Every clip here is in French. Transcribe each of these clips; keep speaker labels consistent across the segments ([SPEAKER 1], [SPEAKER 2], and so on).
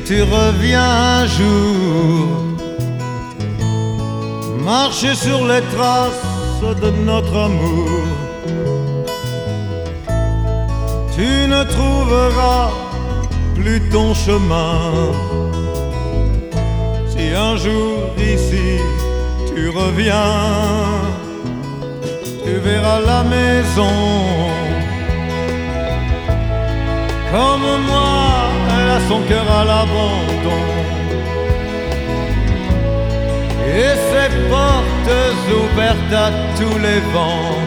[SPEAKER 1] tu reviens un jour, marcher sur les traces de notre amour, tu ne trouveras plus ton chemin. Si un jour ici tu reviens, tu verras la maison. Comme moi, elle a son cœur à l'abandon, et ses portes ouvertes à tous les vents.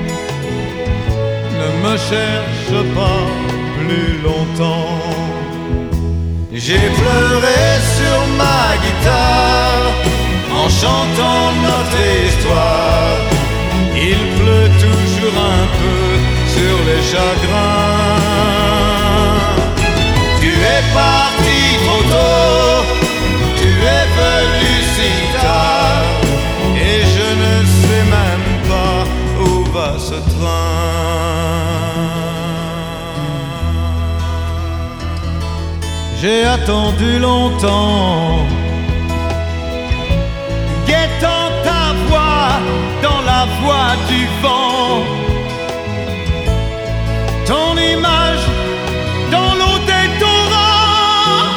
[SPEAKER 1] Ne me cherche pas plus longtemps. J'ai pleuré sur ma guitare en chantant notre histoire. Il pleut toujours un peu sur les chagrins. Tu es parti trop tôt, tu es venu si tard, et je ne sais même pas où va ce train. J'ai attendu longtemps, guettant ta voix dans la voix du vent, ton image dans l'eau des torrents,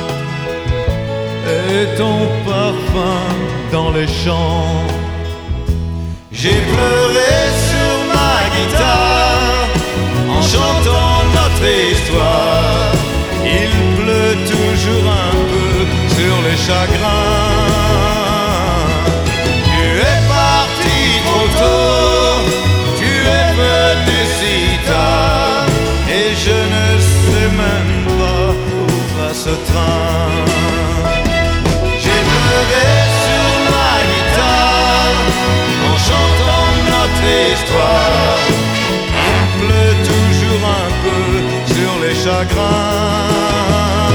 [SPEAKER 1] et ton parfum dans les champs. J'ai pleuré sur ma guitare en chantant notre histoire. Il pleut toujours un peu sur les chagrins. Tu es parti trop tôt, tu es venu si tard, et je ne sais même pas où va ce train. J'ai pleuré sur ma guitare en chantant notre histoire. Il pleut toujours un peu sur les chagrins.